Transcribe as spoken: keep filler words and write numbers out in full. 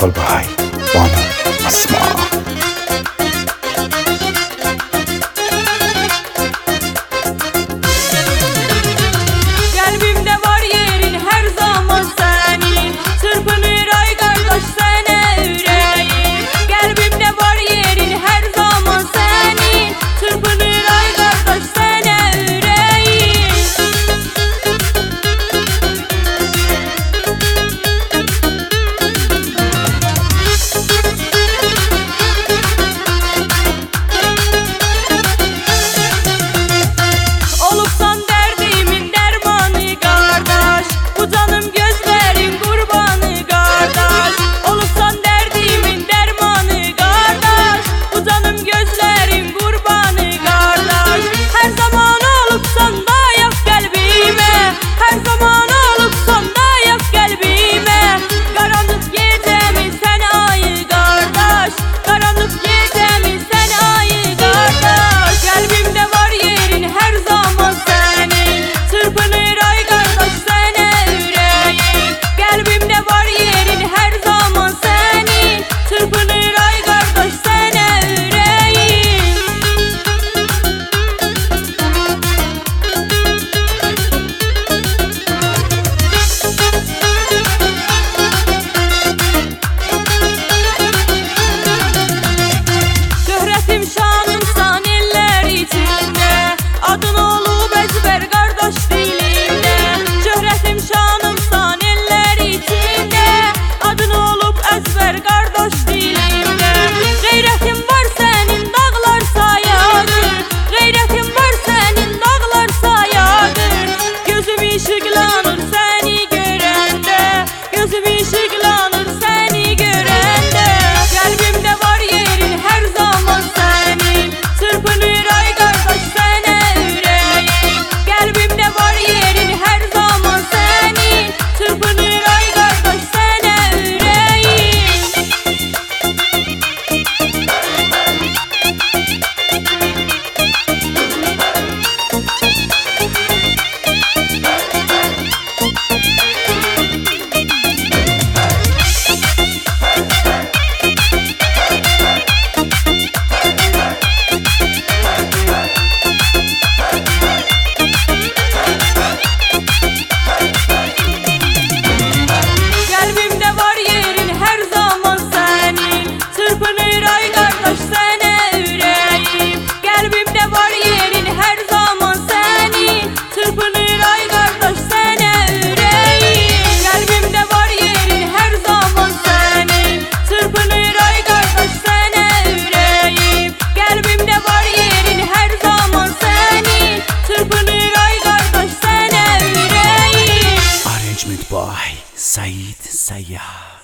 Kolbay, bana asma. Kalbimde var yerin her zaman senin, çırpınır ay kardeş sana yüreğim. Kalbimde var yerin her zaman senin, çırpınır ay kardeş sana yüreğim. Olupsan derdimin dermanı kardeş, bu canım gözlerin kurbanı kardeş. Olupsan derdimin dermanı kardeş, bu canım gözlerin kurbanı kardeş. Her zaman olupsan da yak kalbime, her zaman olupsan da yak kalbime. Karanlık gecemin sen ayı kardeş, karanlık gecemin sen ayı kardeş. Kalbimde var yerin her zaman senin, çırpınır ay kardeş sana yüreğim. Kalbimde var yerin her zaman senin, çırpınır ay kardeş sana yüreğim. Şöhretim şanımsan eller içinde, adın olup ezber kardeş dilinde. Şöhretim şanımsan eller içinde, adın olup ezber kardeş dilinde. Gayretin var senin dağlar sayadır, gayretin var senin dağlar sayadır. Gözüm ışıklanır seni görende, gözüm ışıklanır seni görende. Kalbimde var yerin her zaman senin, çırpınır ay kardeş sana yüreğim. Kalbimde var yerin her zaman senin, çırpınır ay kardeş sana yüreğim. Kalbimde var yerin her zaman senin, çırpınır ay kardeş sana yüreğim. Kalbimde var yerin her zaman senin, çırpınır ay kardeş sana yüreğim. Kalbimde var yerin her zaman senin, çırpınır ay kardeş sana yüreğim. Kalbimde var yerin her zaman senin, çırpınır ay kardeş sana yüreğim. Arrangement by Said Sayyah.